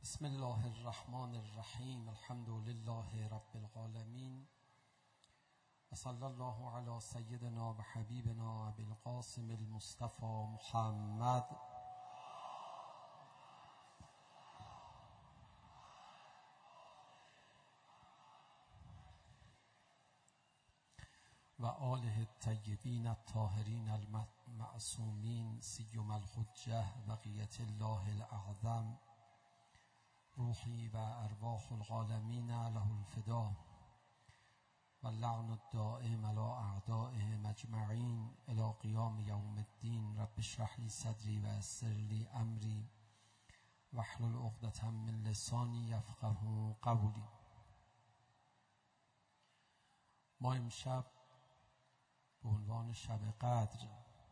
بسم الله الرحمن الرحیم. الحمد لله رب العالمین و صلی الله علی سیدنا و حبیبنا ابی القاسم المصطفى محمد و آله الطیبین الطاهرین المعصومین سیما الحجة بقیة الله الاعظم روحی و ارواح العالمین له الفدا و اللعن الدائم علی اعدائهم اجمعین الی قیام یوم الدین. رب اشرح لی صدری و یسر لی امری واحلل عقدة من لسانی یفقهوا قولی. ما امشب به عنوان شب قدر،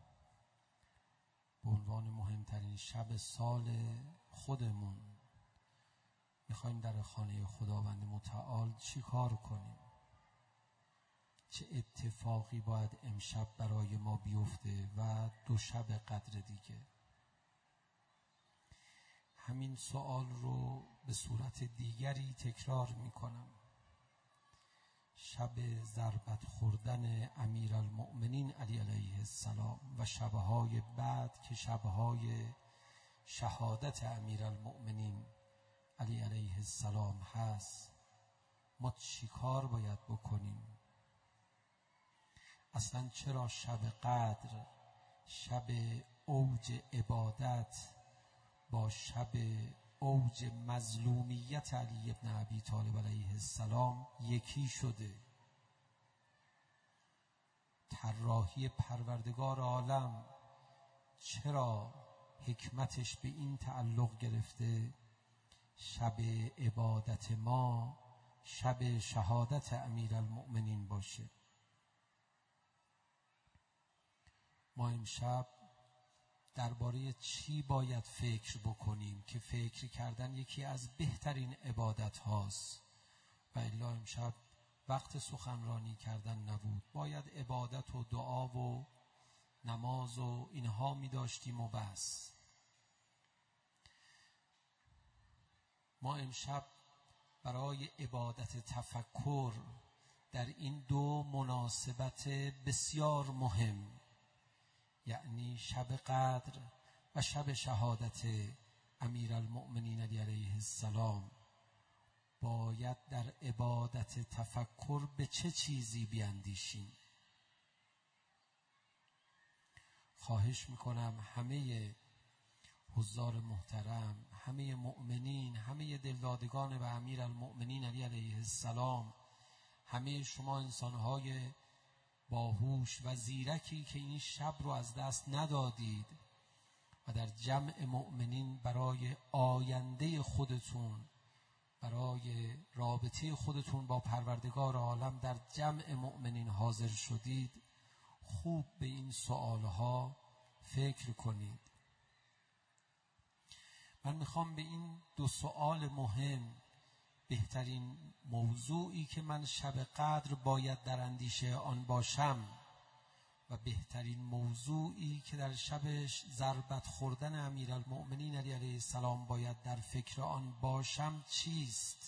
به عنوان مهمترین شب سال خودمون، میخوایم در خانه خداوند متعال چی کار کنیم؟ چه اتفاقی باید امشب برای ما بیفته و دو شب قدر دیگه؟ همین سوال رو به صورت دیگری تکرار میکنم. شب ضربت خوردن امیرالمؤمنین علی علیه السلام و شبهای بعد که شبهای شهادت امیرالمؤمنین علی علیه السلام هست، ما چی کار باید بکنیم؟ اصلا چرا شب قدر، شب اوج عبادت، با شب اوج مظلومیت علی ابن ابی طالب علیه السلام یکی شده؟ طراحی پروردگار عالم چرا حکمتش به این تعلق گرفته شب عبادت ما شب شهادت امیرالمؤمنین باشه؟ ما امشب درباره چی باید فکر بکنیم که فکر کردن یکی از بهترین عبادت هاست و الا امشب وقت سخنرانی کردن نبود. باید عبادت و دعا و نماز و اینها می داشتیم و بس. ما امشب برای عبادت تفکر در این دو مناسبت بسیار مهم، یعنی شب قدر و شب شهادت امیرالمؤمنین علیه السلام، باید در عبادت تفکر به چه چیزی بیندیشیم. خواهش میکنم همه حضار محترم، همه مؤمنین، همه دلدادگان و امیرالمؤمنین علیه السلام، همه شما انسانهای باهوش و زیرکی که این شب رو از دست ندادید و در جمع مؤمنین برای آینده خودتون، برای رابطه خودتون با پروردگار عالم در جمع مؤمنین حاضر شدید، خوب به این سوالها فکر کنید. من میخوام به این دو سوال مهم، بهترین موضوعی که من شب قدر باید در اندیشه آن باشم و بهترین موضوعی که در شب ضربت خوردن امیرالمؤمنین علیه السلام باید در فکر آن باشم چیست؟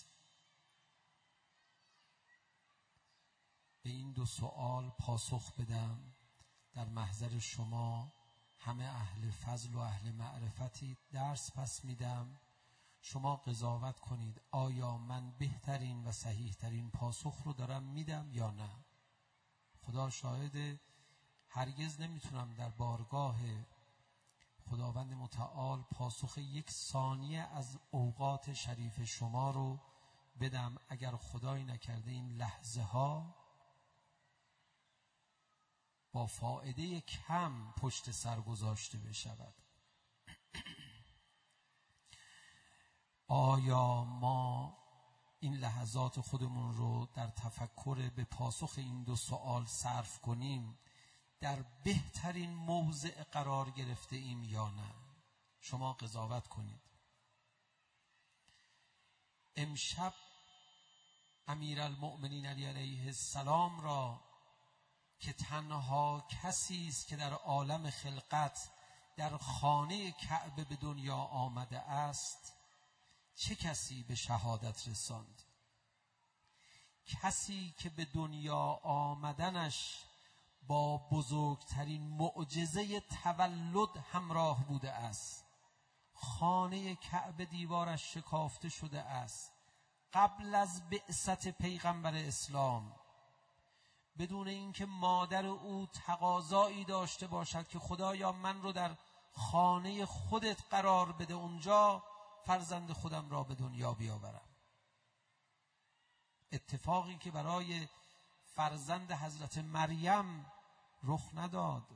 به این دو سوال پاسخ بدم در محضر شما همه اهل فضل و اهل معرفتی درس پس میدم. شما قضاوت کنید آیا من بهترین و صحیح ترین پاسخ رو دارم میدم یا نه. خدا شاهد، هرگز نمیتونم در بارگاه خداوند متعال پاسخ یک ثانیه از اوقات شریف شما رو بدم اگر خدای نکرده این لحظه ها با فائده کم پشت سر گذاشته بشود. آیا ما این لحظات خودمون رو در تفکر به پاسخ این دو سوال صرف کنیم در بهترین موضع قرار گرفته ایم یا نه؟ شما قضاوت کنید. امشب امیرالمؤمنین علیه السلام را که تنها کسی است که در عالم خلقت در خانه کعبه به دنیا آمده است، چه کسی به شهادت رساند؟ کسی که به دنیا آمدنش با بزرگترین معجزه تولد همراه بوده است. خانه کعبه دیوارش شکافته شده است قبل از بعثت پیغمبر اسلام، بدون اینکه مادر او تقاضایی داشته باشد که خدایا من رو در خانه خودت قرار بده، اونجا فرزند خودم را به دنیا بیاورم. اتفاقی که برای فرزند حضرت مریم رخ نداد.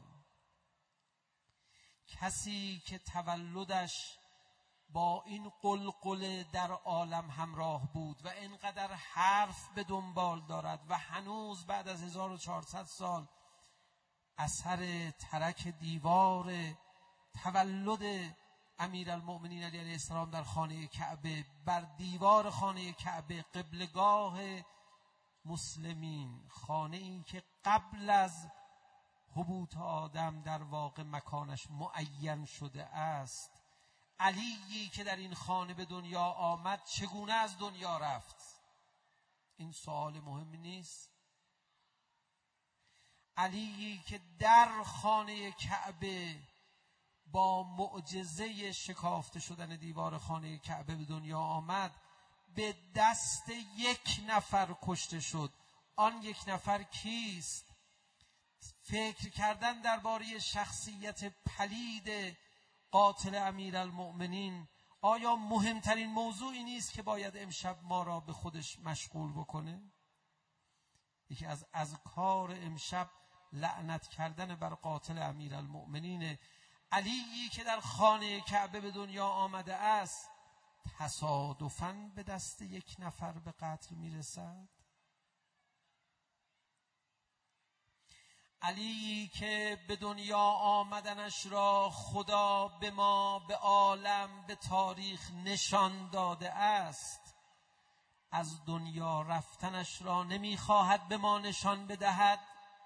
کسی که تولدش با این قلقله در عالم همراه بود و اینقدر حرف به دنبال دارد و هنوز بعد از 1400 سال اثر ترک دیوار تولد امیرالمؤمنین علی علیه السلام در خانه کعبه بر دیوار خانه کعبه، قبلگاه مسلمین، خانه این که قبل از هبوط آدم در واقع مکانش معین شده است. علیی که در این خانه به دنیا آمد چگونه از دنیا رفت؟ این سوال مهمی نیست؟ علیی که در خانه کعبه با معجزه شکافته شدن دیوار خانه کعبه به دنیا آمد، به دست یک نفر کشته شد. آن یک نفر کیست؟ فکر کردن درباره شخصیت پلید قاتل امیرالمؤمنین آیا مهمترین موضوعی نیست که باید امشب ما را به خودش مشغول بکنه؟ یکی از اذکار امشب لعنت کردن بر قاتل امیرالمؤمنین. علیی که در خانه کعبه به دنیا آمده است تصادفاً به دست یک نفر به قتل میرسد. علی که به دنیا آمدنش را خدا به ما، به عالم، به تاریخ نشان داده است، از دنیا رفتنش را نمیخواهد به ما نشان بدهد.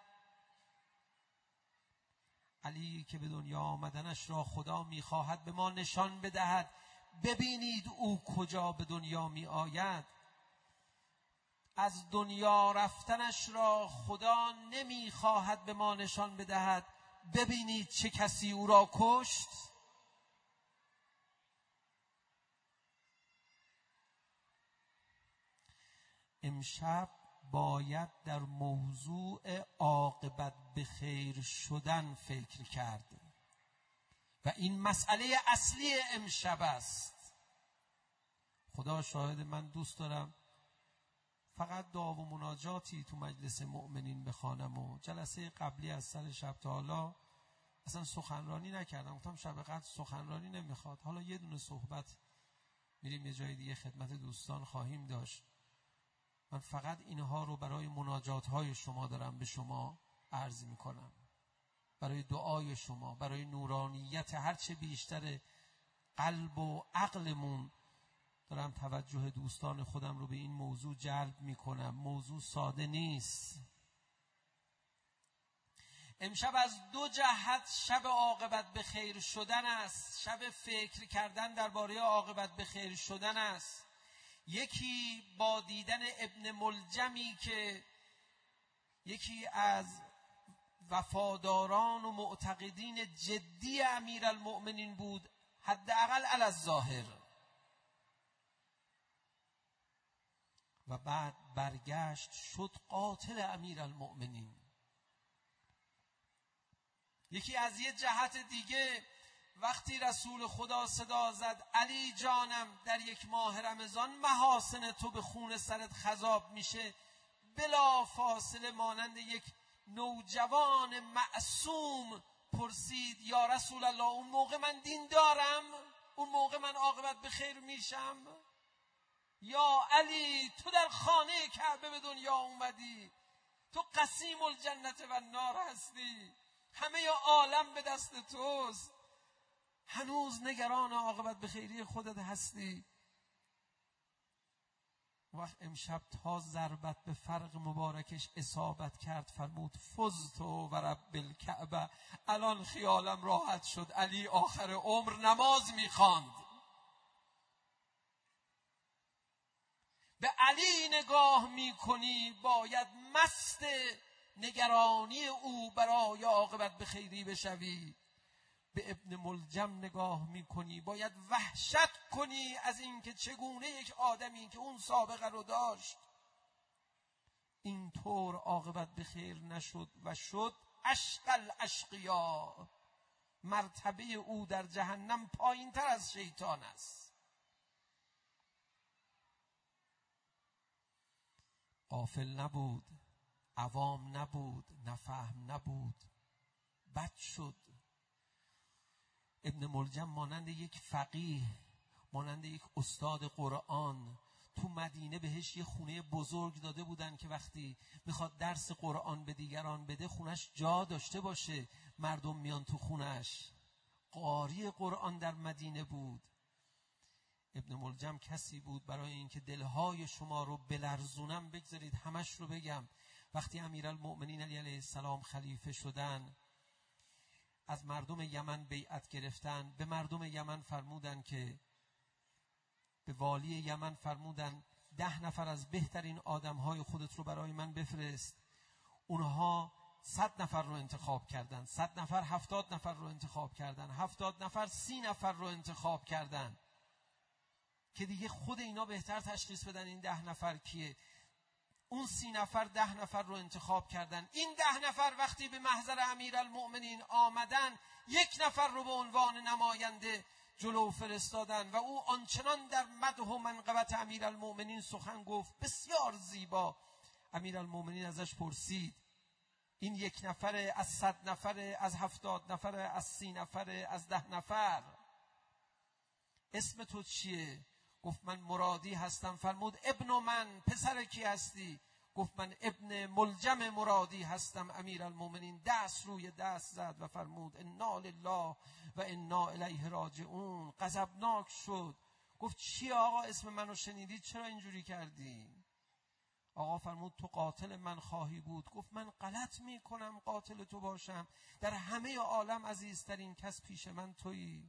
علی که به دنیا آمدنش را خدا میخواهد به ما نشان بدهد ببینید او کجا به دنیا می آید. از دنیا رفتنش را خدا نمیخواهد به ما نشان بدهد ببینید چه کسی او را کشت. امشب باید در موضوع عاقبت به خیر شدن فکر کرد و این مسئله اصلی امشب است. خدا شاهد، من دوست دارم فقط دعا و مناجاتی تو مجلس مؤمنین بخوانم و جلسه قبلی از سر شب تا حالا اصلا سخنرانی نکردم. گفتم شب قدر سخنرانی نمیخواد، حالا یه دونه صحبت میریم یه جای دیگه خدمت دوستان خواهیم داشت. من فقط اینها رو برای مناجات های شما دارم به شما عرض میکنم، برای دعای شما، برای نورانیت هرچه بیشتر قلب و عقلمون دارم توجه دوستان خودم رو به این موضوع جلب میکنم. موضوع ساده نیست. امشب از دو جهت شب عاقبت به خیر شدن است، شب فکر کردن درباره عاقبت به خیر شدن است. یکی با دیدن ابن ملجمی که یکی از وفاداران و معتقدین جدی امیرالمؤمنین بود، حداقل علی الظاهر، و بعد برگشت شد قاتل امیرالمؤمنین. یکی از یه جهت دیگه وقتی رسول خدا صدا زد علی جانم در یک ماه رمضان محاسن تو به خون سرت خضاب میشه، بلا فاصله مانند یک نوجوان معصوم پرسید یا رسول الله اون موقع من دین دارم؟ اون موقع من عاقبت به خیر میشم؟ یا علی تو در خانه کعبه به دنیا اومدی، تو قسیم الجنت و النار هستی، همه عالم به دست توست، هنوز نگران عاقبت به خیری خودت هستی؟ وقت امشب تا ضربت به فرق مبارکش اصابت کرد فرمود فزت و رب الکعبه، الان خیالم راحت شد. علی آخر عمر نماز میخواند. به علی نگاه میکنی باید مست نگرانی او برای عاقبت به خیری بشوی. به ابن ملجم نگاه میکنی باید وحشت کنی از اینکه چگونه یک آدمی که اون سابقه رو داشت اینطور عاقبت به خیر نشد و شد اشقل اشقیا. مرتبه او در جهنم پایین تر از شیطان است. غافل نبود، عوام نبود، نفهم نبود، بد شد. ابن ملجم مانند یک فقیه، مانند یک استاد قرآن، تو مدینه بهش یه خونه بزرگ داده بودن که وقتی میخواد درس قرآن به دیگران بده خونش جا داشته باشه، مردم میان تو خونش. قاری قرآن در مدینه بود. ابن ملجم کسی بود برای اینکه دلهای شما رو بلرزونم. بگذارید همش رو بگم. وقتی امیرالمؤمنین علی علیه السلام خلیفه شدن، از مردم یمن بیعت گرفتن. به مردم یمن فرمودن که به والی یمن فرمودن 10 نفر از بهترین آدمهای خودت رو برای من بفرست. اونها 100 نفر رو انتخاب کردن، 100 نفر 70 نفر رو انتخاب کردن، 70 نفر 30 نفر رو انتخاب کردن که دیگه خود اینا بهتر تشخیص بدن این 10 نفر کیه. اون 30 نفر 10 نفر رو انتخاب کردن. این 10 نفر وقتی به محضر امیرالمؤمنین آمدن 1 نفر رو به عنوان نماینده جلو فرستادن و او آنچنان در مدح و منقبت امیرالمؤمنین سخن گفت بسیار زیبا. امیرالمؤمنین ازش پرسید این 1 نفر از 100 نفر، از 70 نفر، از 30 نفر، از 10 نفر، اسم تو چیه؟ گفت من مرادی هستم. فرمود ابن من، پسر کی هستی؟ گفت من ابن ملجم مرادی هستم. امیرالمؤمنین دست روی دست زد و فرمود انا لله و انا الیه راجعون. غضبناک شد. گفت چی آقا اسم منو شنیدید چرا اینجوری کردی؟ آقا فرمود تو قاتل من خواهی بود. گفت من غلط میکنم قاتل تو باشم؟ در همه عالم عزیزترین کس پیش من تویی.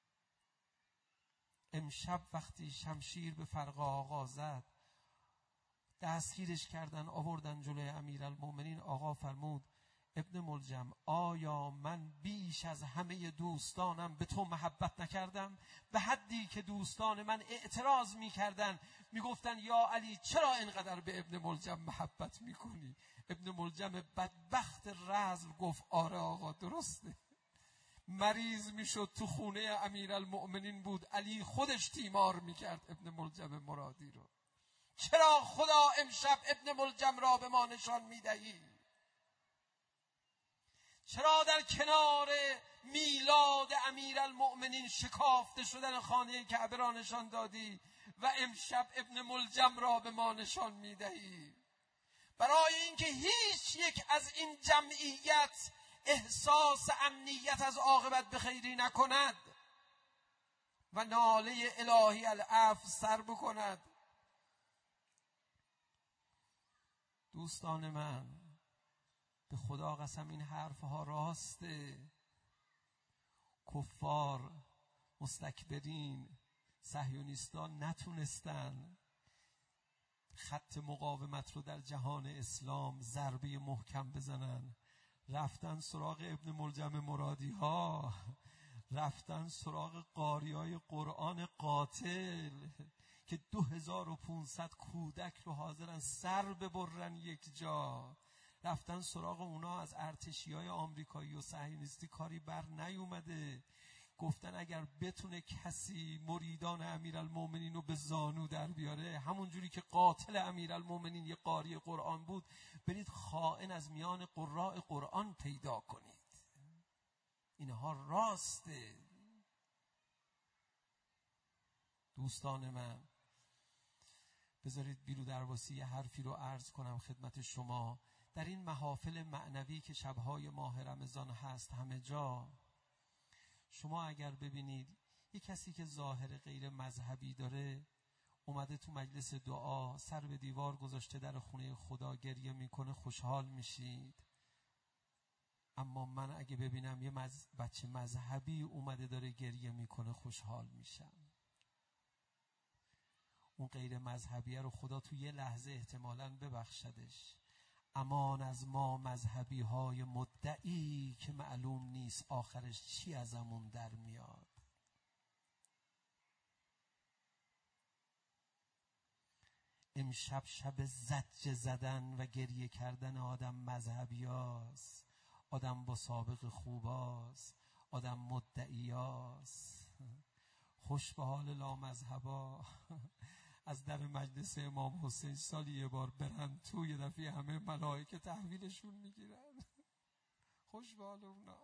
امشب وقتی شمشیر به فرق آقا زد دستگیرش کردن آوردن جلوی امیرالمؤمنین. آقا فرمود ابن ملجم آیا من بیش از همه دوستانم به تو محبت نکردم؟ به حدی که دوستان من اعتراض میکردن، میگفتن یا علی چرا اینقدر به ابن ملجم محبت میکنی؟ ابن ملجم بدبخت رزل گفت آره آقا درسته. مریض میشد تو خونه امیرالمؤمنین بود، علی خودش تیمار میکرد ابن ملجم مرادی رو. چرا خدا امشب ابن ملجم را به ما نشان میدهی؟ چرا در کنار میلاد امیرالمؤمنین شکافته شدن خانه کعبه را نشان دادی و امشب ابن ملجم را به ما نشان میدهی؟ برای اینکه هیچ یک از این جمعیت احساس امنیت از عاقبت به خیری نکند و ناله الهی العفو سر بکند. دوستان من، به خدا قسم این حرفها راسته. کفار، مستکبرین، صهیونیستان نتونستن خط مقاومت رو در جهان اسلام ضربه محکم بزنن. رفتن سراغ ابن ملجم مرادی ها، رفتن سراغ قاریای قرآن قاتل که 2500 کودک رو حاضرن سر ببرن یک جا. رفتن سراغ اونا. از ارتشیای آمریکایی و صهیونیستی کاری بر نیومده. گفتن اگر بتونه کسی مریدان امیرالمؤمنین رو به زانو در بیاره، همون جوری که قاتل امیرالمؤمنین یه قاری قرآن بود، برید خائن از میان قراء قرآن پیدا کنید. اینها راسته. دوستان من، بذارید بیرو درواسی یه حرفی رو عرض کنم خدمت شما. در این محافل معنوی که شبهای ماه رمضان هست همه جا، شما اگر ببینید یک کسی که ظاهر غیر مذهبی داره اومده تو مجلس دعا، سر به دیوار گذاشته در خونه خدا گریه میکنه، خوشحال میشید. اما من اگه ببینم یه بچه مذهبی اومده داره گریه میکنه خوشحال میشم. اون غیر مذهبیه رو خدا تو یه لحظه احتمالاً ببخشدش. امان از ما مذهبی های مدعی که معلوم نیست آخرش چی ازمون در میاد. امشب شب زجر زدن و گریه کردن آدم مذهبی هاست، آدم با سابق خوباست، آدم مدعی هاست. خوش به حال لامذهبا از در مجلس امام حسین سالی یه بار برن تو، یه دفعه همه ملائکه تحویلشون میگیرن. خوش به حال اونا.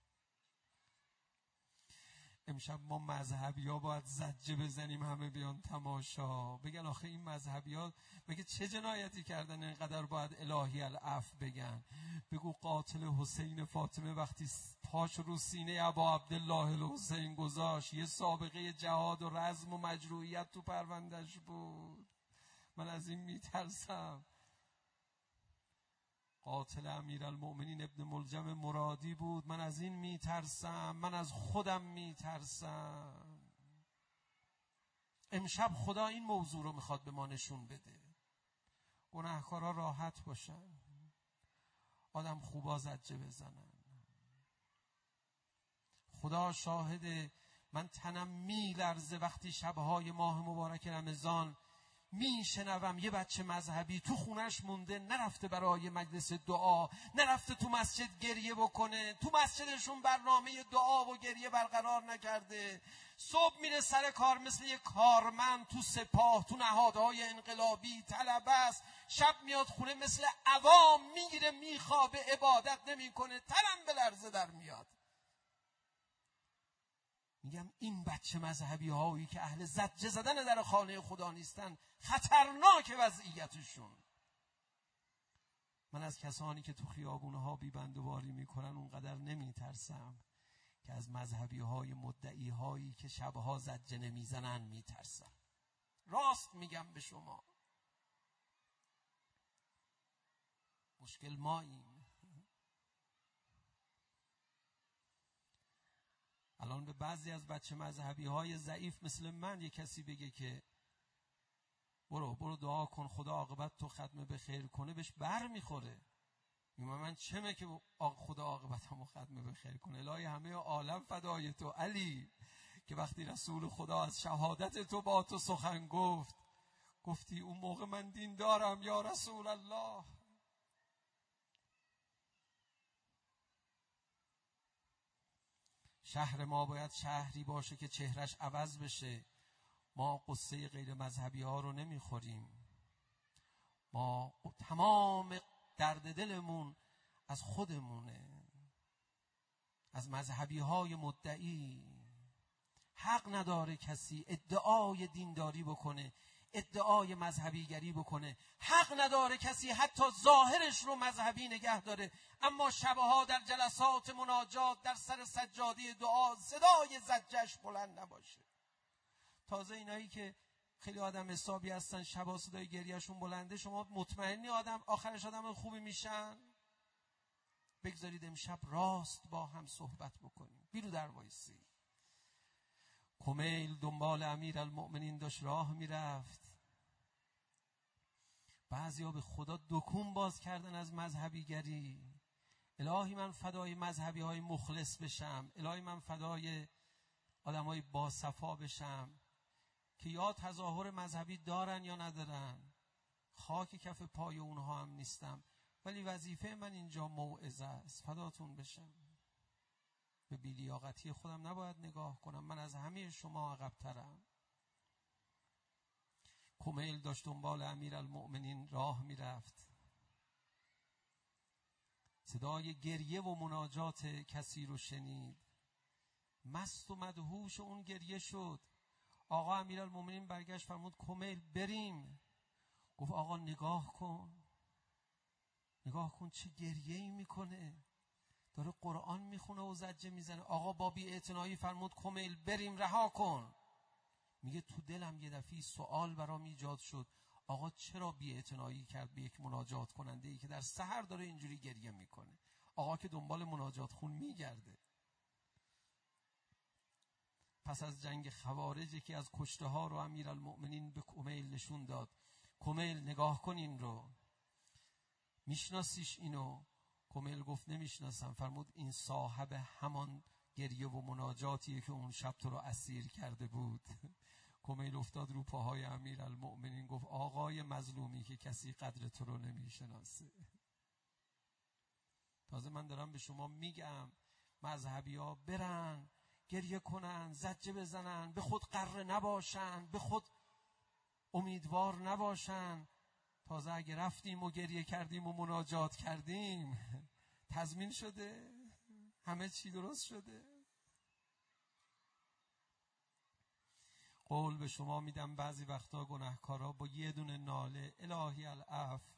امشب ما مذهبی ها باید زجه بزنیم، همه بیان تماشا، بگن آخه این مذهبی ها بگه چه جنایتی کردن اینقدر باید الهی العفو بگن. بگو قاتل حسین فاطمه وقتی پاش رو سینه ابا عبدالله الحسین گذاشت، یه سابقه جهاد و رزم و مجروحیت تو پروندهش بود. من از این میترسم. قاتل امیرالمؤمنین ابن ملجم مرادی بود. من از این میترسم، من از خودم میترسم. امشب خدا این موضوع رو میخواد به ما نشون بده. گناهکارا راحت باشن، آدم خوبا زجه بزنن. خدا شاهده، من تنم میلرزه وقتی شبهای ماه مبارک رمضان میشنوم یه بچه مذهبی تو خونش مونده، نرفته برای مجلس دعا، نرفته تو مسجد گریه بکنه، تو مسجدشون برنامه دعا و گریه برقرار نکرده. صبح میره سر کار مثل یه کارمند تو سپاه، تو نهادهای انقلابی طلبه است. شب میاد خونه مثل عوام میگیره میخوابه، عبادت نمیکنه. تنم به لرزه در میاد. میگم این بچه مذهبی هایی که اهل زجه زدن در خانه خدا نیستن، خطرناک وضعیتشون. من از کسانی که تو خیابونها بی بندوباری میکنن اونقدر نمیترسم که از مذهبی های مدعی هایی که شبها زجه نمیزنن میترسم. راست میگم به شما. مشکل ماییم. الان به بعضی از بچه مذهبی های ضعیف مثل من یه کسی بگه که برو دعا کن خدا عاقبت تو ختمه به خیر کنه، بهش بر میخوره. من چمه که خدا عاقبتمو ختمه به خیر کنه؟ الهی همه عالم فدای تو علی، که وقتی رسول خدا از شهادت تو با تو سخن گفتی اون موقع من دین دارم یا رسول الله. شهر ما باید شهری باشه که چهرش عوض بشه. ما قصه غیر مذهبی ها رو نمیخوریم. ما تمام درد دلمون از خودمونه، از مذهبی های مدعی. حق نداره کسی ادعای دینداری بکنه، ادعای مذهبیگری بکنه. حق نداره کسی حتی ظاهرش رو مذهبی نگه داره، اما شبها در جلسات مناجات در سر سجاده دعا صدای زجش بلند نباشه. تازه اینایی که خیلی آدم حسابی هستن شبها صدای گریهشون بلنده، شما مطمئنی آخرش آدم خوبی میشن؟ بگذارید امشب راست با هم صحبت بکنیم. بیرو در وایسی. کمیل دنبال امیرالمؤمنین داشت راه میرفت. بعضیا به خدا دکون باز کردن از مذهبیگری. الهی من فدای مذهبی های مخلص بشم، الهی من فدای آدم های با صفا بشم که یا تظاهر مذهبی دارن یا ندارن، خاک کف پای اونها هم نیستم، ولی وظیفه من اینجا موعظه است. فداتون بشم. به بی‌لیاقتی خودم نباید نگاه کنم. من از همه شما عقب‌ترم. کمیل داشت دنبال امیرالمؤمنین راه میرفت. صدای گریه و مناجات کسی رو شنید. مست و مدهوش اون گریه شد. آقا امیرالمؤمنین برگشت فرمود کمیل بریم. گفت آقا نگاه کن چه گریه‌ای میکنه، داره قرآن میخونه و زجه میزنه. آقا با بی‌اعتنایی فرمود کمیل بریم، رها کن. میگه تو دلم یه دفعه سوال برام ایجاد شد، آقا چرا بی‌اعتنایی کرد به یک مناجات کننده ای که در سحر داره اینجوری گریه میکنه؟ آقا که دنبال مناجات خون میگرده. پس از جنگ خوارج یکی از کشته ها رو امیرالمؤمنین به کمیل نشون داد. کمیل نگاه کن این رو، میشناسیش اینو؟ کمیل گفت نمیشناسم. فرمود این صاحب همان گریه و مناجاتیه که اون شب تو رو اسیر کرده بود. کمیل افتاد رو پاهای امیرالمؤمنین گفت آقای مظلومی که کسی قدر تو رو نمیشناسه. تازه من دارم به شما میگم مذهبی ها برن گریه کنن، زجه بزنن، به خود قره نباشن، به خود امیدوار نباشن. تازه اگه رفتیم و گریه کردیم و مناجات کردیم تضمین شده همه چی درست شده. قول به شما میدم بعضی وقتا گناهکارا با یه دونه ناله الهی العفو،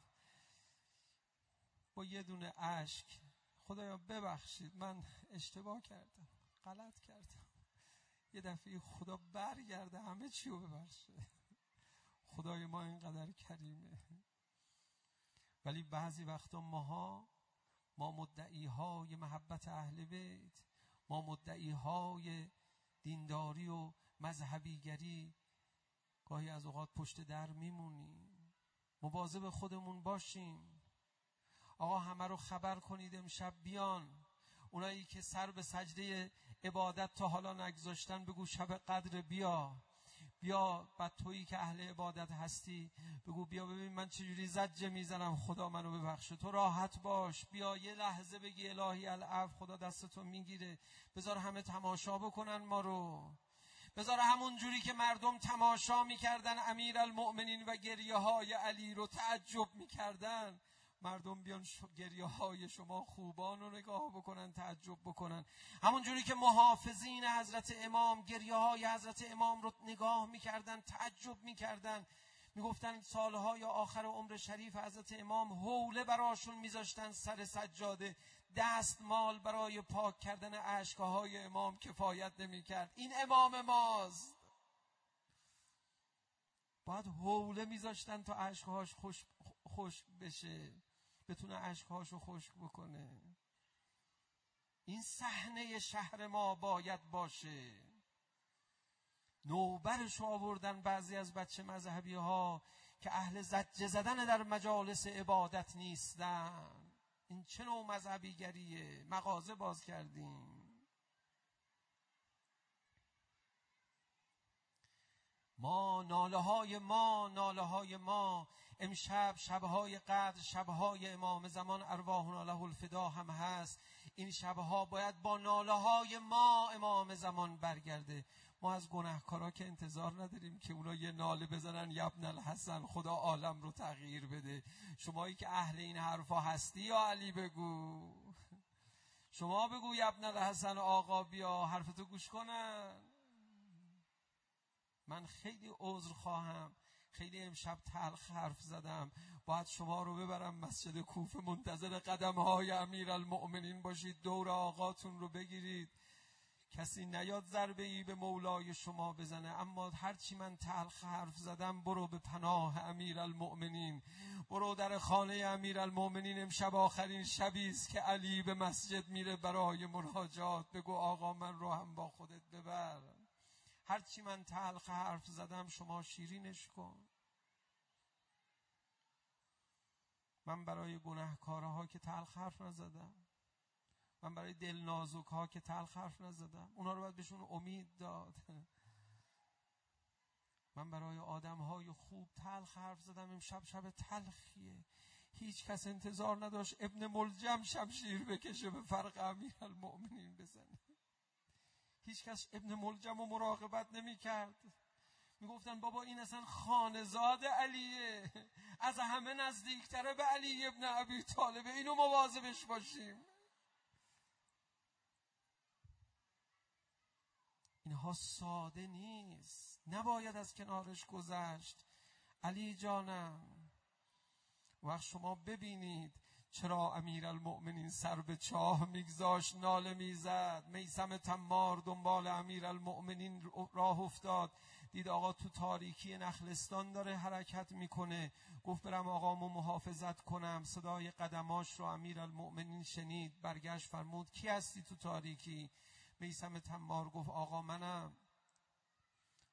با یه دونه اشک خدایا ببخشید من اشتباه کردم، غلط کردم، یه دفعه خدا برگرده همه چی رو ببخشه. خدای ما اینقدر کریمه. ولی بعضی وقتا ما مدعی های محبت اهل بیت، ما مدعی های دینداری و مذهبیگری گاهی از اوقات پشت در میمونیم. مواظب خودمون باشیم. آقا همه رو خبر کنید امشب بیان. اونایی که سر به سجده عبادت تا حالا نگذاشتن بگو شب قدر بیا بعد تویی که اهل عبادت هستی بگو بیا ببین من چجوری زجه میزنم، خدا منو ببخشه، تو راحت باش، بیا یه لحظه بگی الهی العفو، خدا دستتو میگیره. بذار همه تماشا بکنن ما رو، بذار همون جوری که مردم تماشا میکردن امیرالمؤمنین و گریه های علی رو تعجب میکردن، مردم بیان گریه های شما خوبان رو نگاه بکنن، تعجب بکنن. همون جوری که محافظین حضرت امام گریه های حضرت امام رو نگاه میکردن، تعجب میکردن، میگفتن سالهای آخر عمر شریف حضرت امام حوله براشون میذاشتن سر سجاده، دستمال برای پاک کردن اشکهای امام کفایت نمیکرد. این امام ماست، باید حوله میذاشتن تا اشکهاش خشک بشه، بتونه اشکهاشو خشک بکنه. این صحنه شهر ما باید باشه. نوبرش آوردن بعضی از بچه مذهبی ها که اهل زجه زدن در مجالس عبادت نیستن. این چه نوع مذهبیگریه؟ مغازه باز کردیم. ناله های ما امشب شبهای قدر، شبهای امام زمان ارواحنا له الفدا هم هست. این شبها باید با ناله های ما امام زمان برگرده. ما از گناهکارا که انتظار نداریم که اونا یه ناله بزنن یا ابن الحسن خدا عالم رو تغییر بده. شمایی که اهل این حرفا هستی یا علی بگو، شما بگو یا ابن الحسن آقا بیا حرفتو گوش کنن. من خیلی عذر خواهم، خیلی امشب تلخ حرف زدم. باید شما رو ببرم مسجد کوفه، منتظر قدم‌های امیرالمؤمنین باشید، دور آقاتون رو بگیرید، کسی نیاد ضربه‌ای به مولای شما بزنه. اما هرچی من تلخ حرف زدم، برو به پناه امیرالمؤمنین، برو در خانه امیرالمؤمنین. امشب آخرین شبی است که علی به مسجد میره برای مناجات. بگو آقا من رو هم با خودت ببر. هرچی من تلخ حرف زدم شما شیرینش کن. من برای گناهکارها که تلخ حرف نزدم، من برای دل نازک ها که تلخ حرف نزدم، اونا رو باید بهشون امید داد. من برای آدم های خوب تلخ حرف زدم. امشب شب تلخیه، هیچ کس انتظار نداشت ابن ملجم شمشیر بکشه به فرق امیرالمؤمنین بزنه. هیچ کس ابن ملجم رو مراقبت نمی کرد. می گفتن بابا این اصلا خانزاد علیه، از همه نزدیکتره به علی ابن ابی طالب، اینو مواظبش باشیم. اینها ساده نیست، نباید از کنارش گذشت. علی جانم، وقت شما ببینید چرا امیرالمؤمنین سر به چاه میگذاشت، ناله میزد. میثم تمار دنبال امیرالمؤمنین راه افتاد، دید آقا تو تاریکی نخلستان داره حرکت میکنه. گفت برم آقامو محافظت کنم. صدای قدماش رو امیرالمؤمنین شنید، برگشت فرمود کی هستی تو تاریکی؟ میثم تمار گفت آقا منم.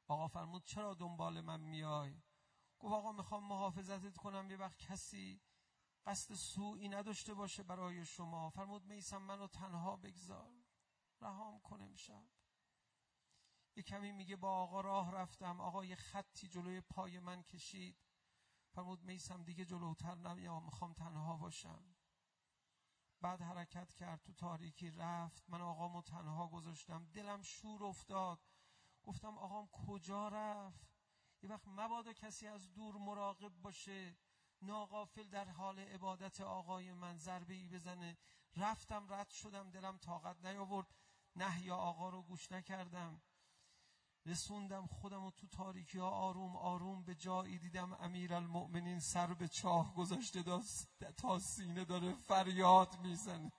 آقا فرمود چرا دنبال من میای؟ گفت آقا میخوام محافظتت کنم، یه وقت کسی قصد سوئی نداشته باشه برای شما. فرمود میثم منو تنها بگذار، رهام کن امشب. یه کمی میگه با آقا راه رفتم، آقا یه خطی جلوی پای من کشید. فرمود میثم دیگه جلوتر نمیام، میخوام تنها باشم. بعد حرکت کرد، تو تاریکی رفت. من آقامو تنها گذاشتم، دلم شور افتاد. گفتم آقام کجا رفت؟ یه وقت مبادا کسی از دور مراقب باشه، ناغافل در حال عبادت آقای من ضربه ای بزنه. رفتم، رد شدم، دلم طاقت نیاورد، نهی آقا رو گوش نکردم. رسوندم خودم و تو تاریکی ها آروم آروم به جایی دیدم امیرالمؤمنین سر به چاه گذاشته تا سینه داره فریاد میزنه.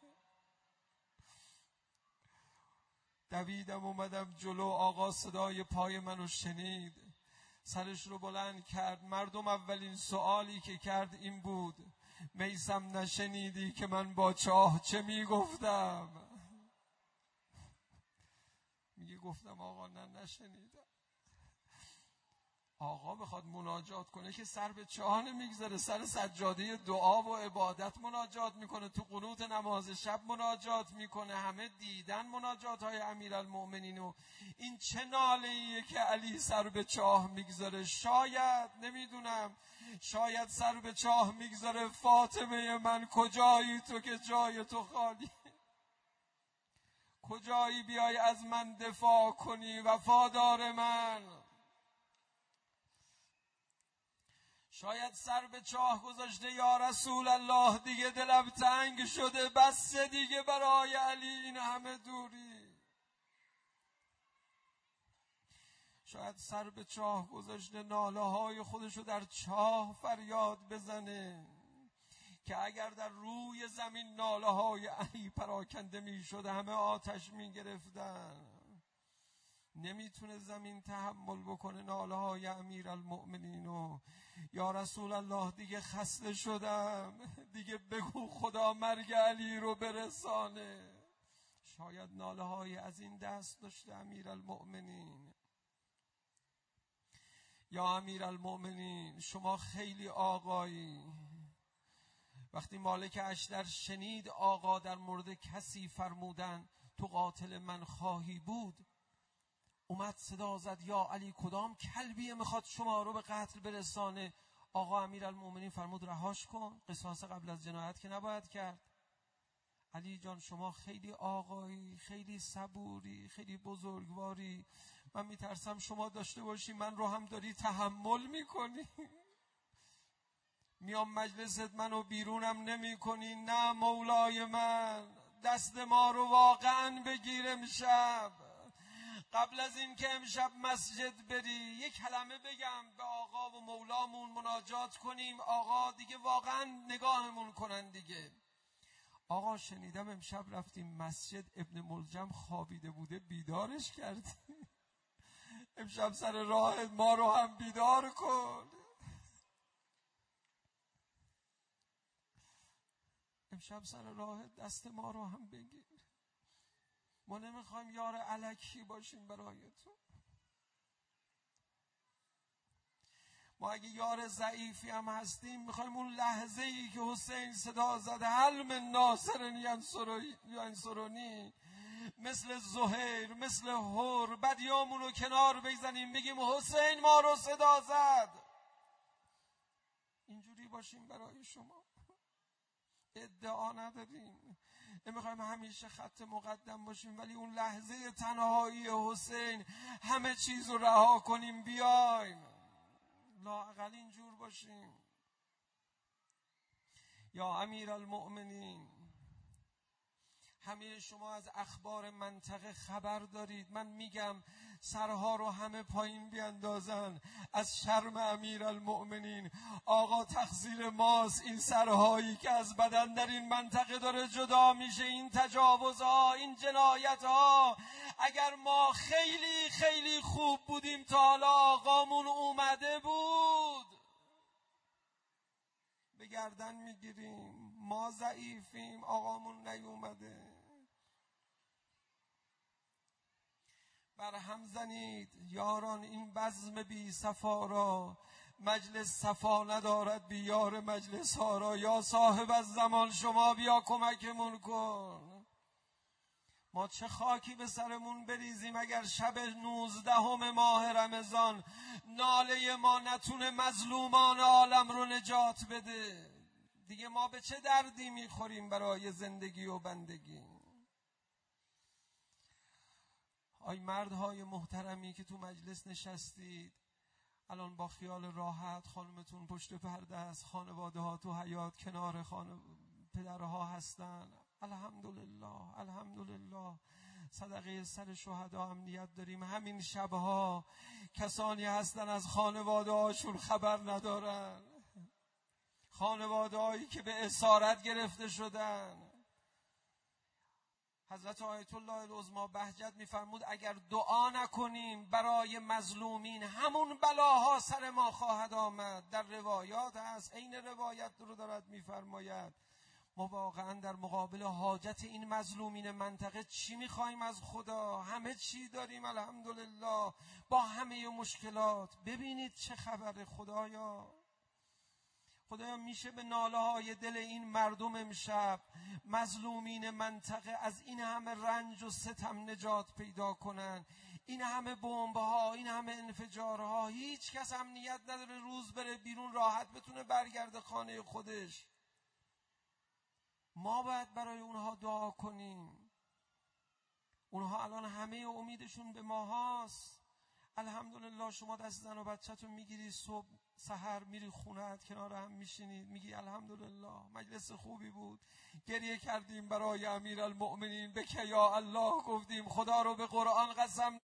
دویدم اومدم جلو، آقا صدای پای منو شنید، سرش رو بلند کرد. مردم اولین سوالی که کرد این بود: میثم نشنیدی که من با چاه چه میگفتم؟ میگه گفتم آقا نه نشنیدم. آقا بخواد مناجات کنه که سر به چاه نمیگذاره، سر سجاده دعا و عبادت مناجات میکنه، تو قنوت نماز شب مناجات میکنه. همه دیدن مناجات های امیرالمؤمنین و این چه ناله‌ایه که علی سر به چاه میگذاره. شاید نمیدونم، شاید سر به چاه میگذاره فاطمه من کجایی تو که جای تو خالی؟ کجایی بیای از من دفاع کنی وفادار من؟ شاید سر به چاه گذاشته یا رسول الله دیگه دلم تنگ شده، بس دیگه برای علی این همه دوری. شاید سر به چاه گذاشته ناله های خودشو در چاه فریاد بزنه که اگر در روی زمین ناله های علی پراکنده می شده همه آتش می گرفتن. نمیتونه زمین تحمل بکنه ناله های امیرالمؤمنین و یا رسول الله دیگه خسته شدم، دیگه بگو خدا مرگ علی رو برسانه. شاید ناله های از این دست داشته امیرالمؤمنین. یا امیرالمؤمنین شما خیلی آقایی. وقتی مالک اشتر شنید آقا در مورد کسی فرمودن تو قاتل من خواهی بود، اومد صدا زد یا علی کدام کلبیه میخواد شما رو به قتل برسانه؟ آقا امیرالمؤمنین فرمود رهاش کن، قصاص قبل از جنایت که نباید کرد. علی جان شما خیلی آقایی، خیلی صبوری، خیلی بزرگواری. من میترسم شما داشته باشی من رو هم داری تحمل میکنی. میام مجلست منو بیرونم نمی کنی. نه مولای من، دست ما رو واقعا بگیر امشب. قبل از این که امشب مسجد بری یک کلمه بگم به آقا و مولامون مناجات کنیم، آقا دیگه واقعا نگاهمون کنن دیگه. آقا شنیدم امشب رفتیم مسجد ابن ملجم خوابیده بوده بیدارش کردی. امشب سر راه ما رو هم بیدار کن. امشب سر راه دست ما رو هم بگیر. ما نمیخوایم یار الکی باشیم برای تو. ما اگه یار ضعیفی هم هستیم میخوایم اون لحظه ای که حسین صدا زد هل من ناصر ینصرنی، مثل زهیر مثل هور بدیامون رو کنار بزنیم بگیم حسین ما رو صدا زد. اینجوری باشیم برای شما. ادعا نداریم، نمیخوایم همیشه خط مقدم باشیم، ولی اون لحظه تنهایی حسین همه چیز رو رها کنیم بیایم لااقل اینجور باشیم. یا امیرالمؤمنین همه شما از اخبار منطقه خبر دارید. من میگم سرها رو همه پایین بیندازن از شرم امیرالمؤمنین. آقا تقصیر ماست این سرهایی که از بدن در این منطقه داره جدا میشه، این تجاوزها، این جنایتها. اگر ما خیلی خیلی خوب بودیم تا حالا آقامون اومده بود. به گردن میگیریم، ما ضعیفیم، آقامون نیومده. برهم زنید یاران این بزم بی صفا را، مجلس صفا ندارد بی یار مجلس ها را. یا صاحب از زمان شما بیا کمکمون کن. ما چه خاکی به سرمون بریزیم اگر شب 19 ماه رمضان ناله ما نتونه مظلومان عالم رو نجات بده؟ دیگه ما به چه دردی میخوریم برای زندگی و بندگی؟ آی مردهای محترمی که تو مجلس نشستید، الان با خیال راحت خانمتون پشت پرده است، خانواده ها تو حیاط کنار پدرها هستن. الحمدلله الحمدلله. صدقه سر شهدا امنیت داریم. همین شبها کسانی هستن از خانواده هاشون خبر ندارن، خانواده هایی که به اسارت گرفته شدن. حضرت آیت الله العظمی بهجت میفرمود اگر دعا نکنیم برای مظلومین همون بلاها سر ما خواهد آمد. در روایات هست، عین روایت رو دارد میفرماید ما واقعا در مقابل حاجت این مظلومین منطقه چی میخوایم از خدا؟ همه چی داریم الحمدلله با همه مشکلات. ببینید چه خبر. خدایا میشه به ناله های دل این مردم امشب مظلومین منطقه از این همه رنج و ستم نجات پیدا کنن؟ این همه بمب‌ها، این همه انفجارها، هیچ کس امنیت نداره روز بره بیرون راحت بتونه برگرده خانه خودش. ما باید برای اونها دعا کنیم. اونها الان همه امیدشون به ما هاست. الحمدلله شما دست زن و بچه‌تون میگیری، صبح سحر میری خونه‌ات، کنار هم میشینید، میگی الحمدلله مجلس خوبی بود، گریه کردیم برای امیرالمؤمنین، بک یا الله گفتیم، خدا رو به قرآن قسم